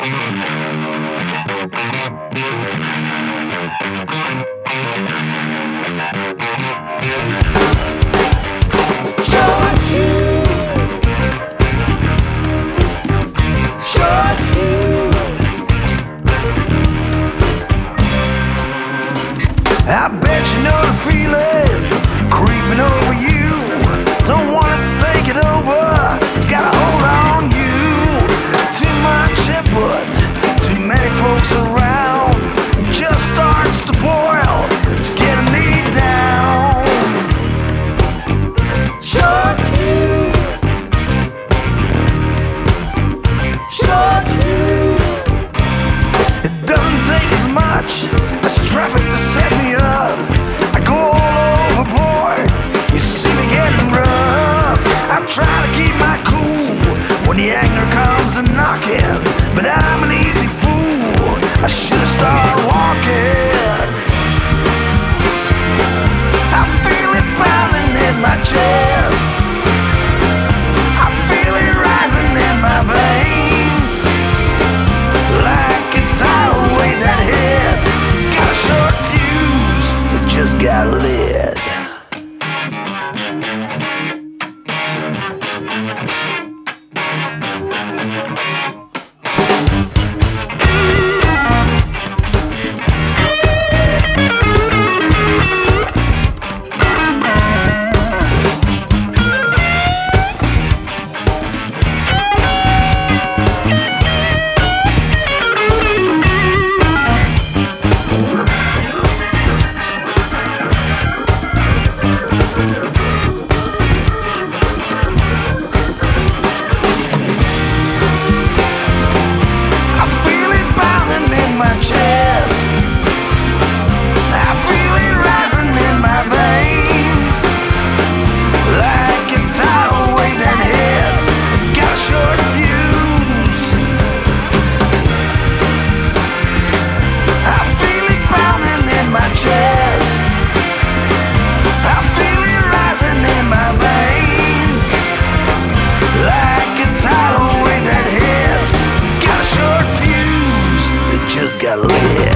I bet you know the feeling creeping over you. Don't want it to take it over. It's got a hold on you. Too much input, too many folks around. It just starts to boil. It's getting me down. Short fuse, short fuse. It doesn't take as much as traffic to set me up. I go all overboard. You see me getting rough. I try to keep my cool when the anger comes a knocking, but I'm an easy fool. I should've started walking. I feel it pounding in my chest. I feel it rising in my veins, like a tidal wave that hits. Got a short fuse that just got lit. Got a lid.